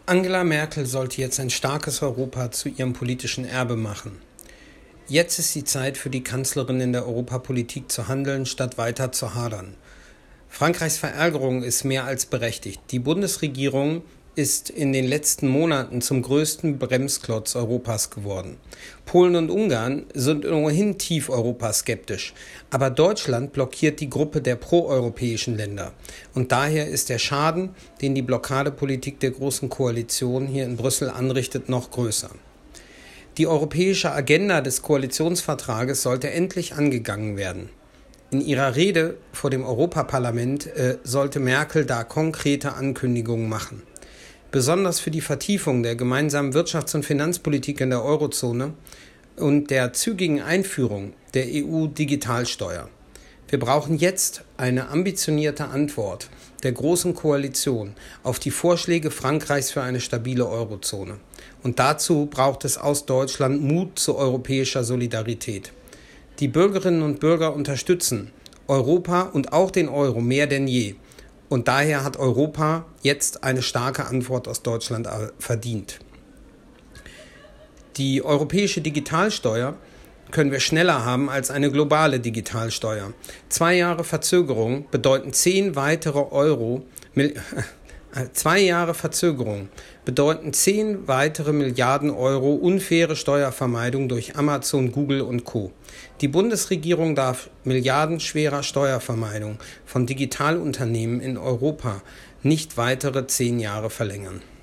Angela Merkel sollte jetzt ein starkes Europa zu ihrem politischen Erbe machen. Jetzt ist die Zeit für die Kanzlerin in der Europapolitik zu handeln, statt weiter zu hadern. Frankreichs Verärgerung ist mehr als berechtigt. Die Bundesregierung ist in den letzten Monaten zum größten Bremsklotz Europas geworden. Polen und Ungarn sind ohnehin tief europaskeptisch, aber Deutschland blockiert die Gruppe der proeuropäischen Länder. Und daher ist der Schaden, den die Blockadepolitik der Großen Koalition hier in Brüssel anrichtet, noch größer. Die europäische Agenda des Koalitionsvertrages sollte endlich angegangen werden. In ihrer Rede vor dem Europaparlament sollte Merkel da konkrete Ankündigungen machen. Besonders für die Vertiefung der gemeinsamen Wirtschafts- und Finanzpolitik in der Eurozone und der zügigen Einführung der EU-Digitalsteuer. Wir brauchen jetzt eine ambitionierte Antwort der Großen Koalition auf die Vorschläge Frankreichs für eine stabile Eurozone. Und dazu braucht es aus Deutschland Mut zu europäischer Solidarität. Die Bürgerinnen und Bürger unterstützen Europa und auch den Euro mehr denn je. Und daher hat Europa jetzt eine starke Antwort aus Deutschland verdient. Die europäische Digitalsteuer können wir schneller haben als eine globale Digitalsteuer. 2 Jahre Verzögerung bedeuten 10 weitere Milliarden Euro unfaire Steuervermeidung durch Amazon, Google und Co. Die Bundesregierung darf milliardenschwerer Steuervermeidung von Digitalunternehmen in Europa nicht weitere 10 Jahre verlängern.